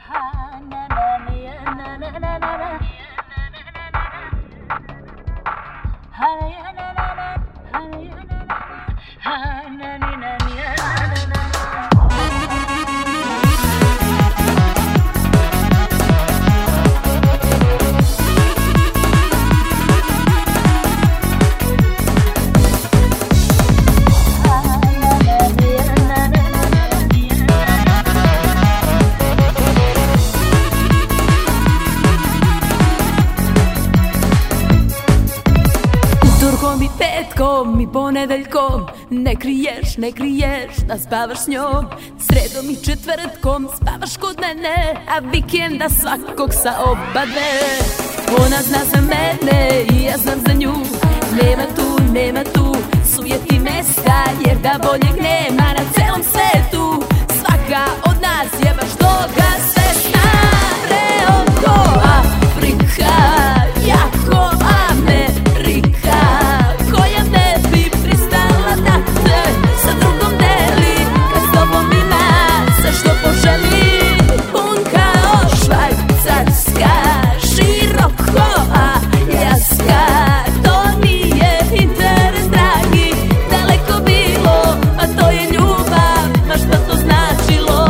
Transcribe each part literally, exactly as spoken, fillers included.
Utorkom i petkom i ponedeljkom ne kriješ, ne kriješ da spavaš s njom. Sredom i četvrtkom spavaš kod mene, a vikenda svakog sa oba dve. Ona zna za mene i ja znam za nju. Nema tu, nema tu sujeti mesta, jer da boljeg nema na celom svetu. Svaka od nas je baš toga svesna. Preoko Afrika, jako Amerika, koja ne bi pristala da te sa drugom deli, kad s tobom ima zašto poželi. Pun kao Švajcarska, široko, a ljaska. To nije interes, dragi, daleko bilo, a to je ljubav, ma šta to značilo.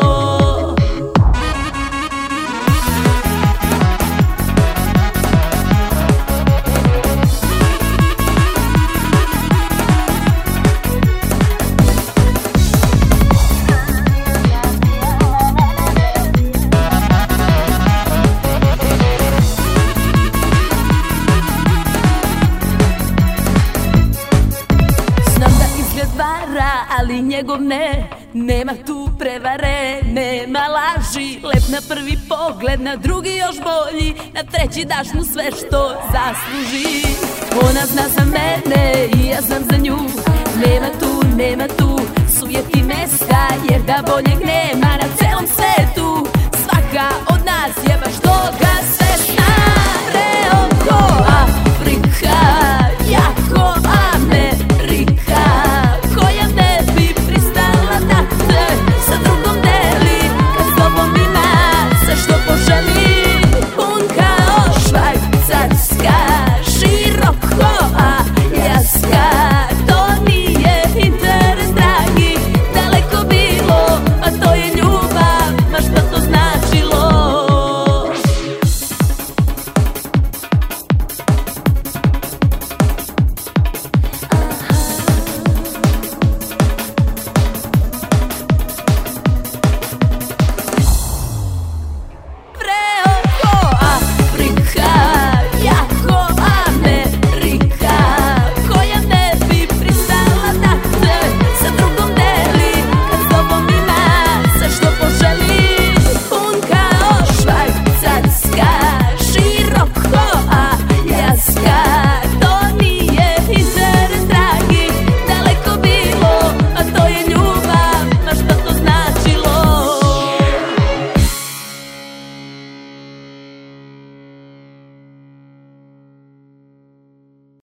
Ali njegov ne, nema tu prevare, nema laži. Lep na prvi pogled, na drugi još bolji, na treći daš mu sve što zasluži. Ona zna za mene i ja znam za nju. Nema tu, nema tu sujeti mesta, jer da boljeg nema